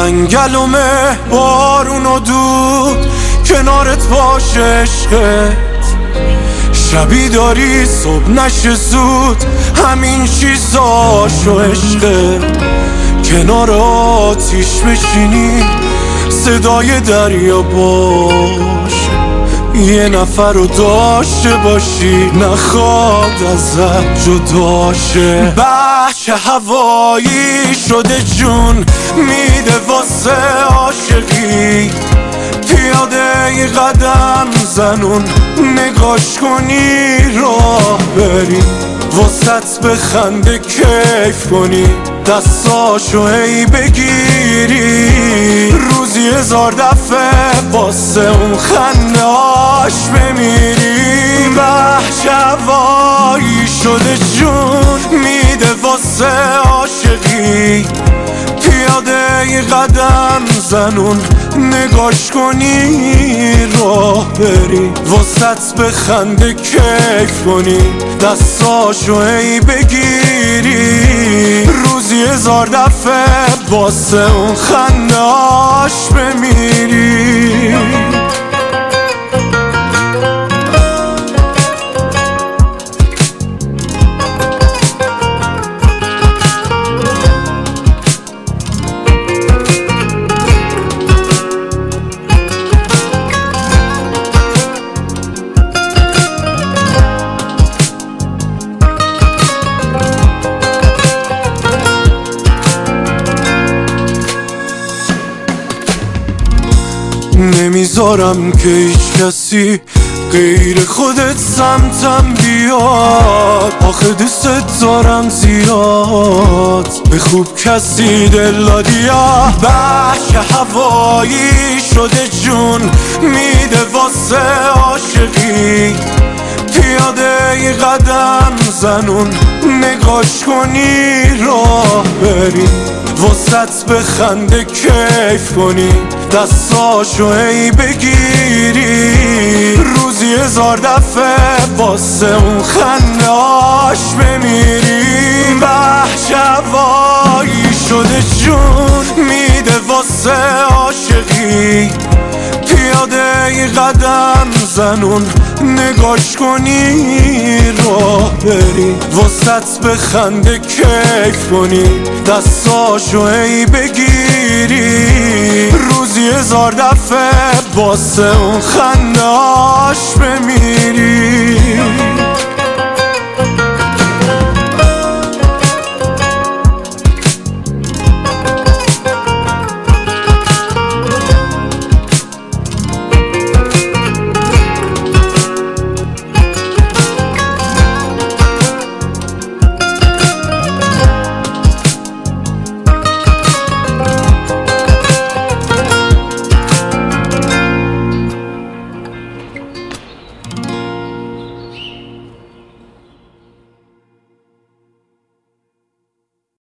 جنگلمه بارون و دود کنارت باشه عشقت، شبی داری صبح نشه زود همین چیزاشو عشقت، کنار آتیش بشینی صدای دریا باشه، یه نفر رو داشته باشی نخواد ازت جداشه. بحش هوایی شده جون میده واسه عاشقی، پیاده ای قدم زنون نگاش کنی راه بری، وسط بخنده کیف کنی دستاشو هی بگیری، روزی 1000 دفعه واسه اون خندهاش بمیری. وحش هوایی شده جون میده واسه عاشقی، پیاده ای قدم زنون نگاش کنی راه بری، وسط بخنده کیف کنی دستاشو هی بگیری، روزی 1000 دفعه واسه اون خندهاش بمیری. نمیذارم که هیچ کسی غیر خودت سمتم بیاد، آخه دوست دارم زیاد به خوب کسی دل دادی. بحش هوایی شده جون میده واسه عاشقی، پیاده ای قدم زنون نگاش کنی راه بری، وسط بخنده کیف کنی دستاشو هی بگیری، روزی 1000 دفعه واسه اون خندهاش بمیری. بحش هوایی شده جون میده واسه عاشقی، پیاده ای قدم زنون نگاش کنی راه بری، وسط بخنده کیف کنی دستاشو هی بگیری، روزی 1000 دفعه واسه اون خندهاش بمیری.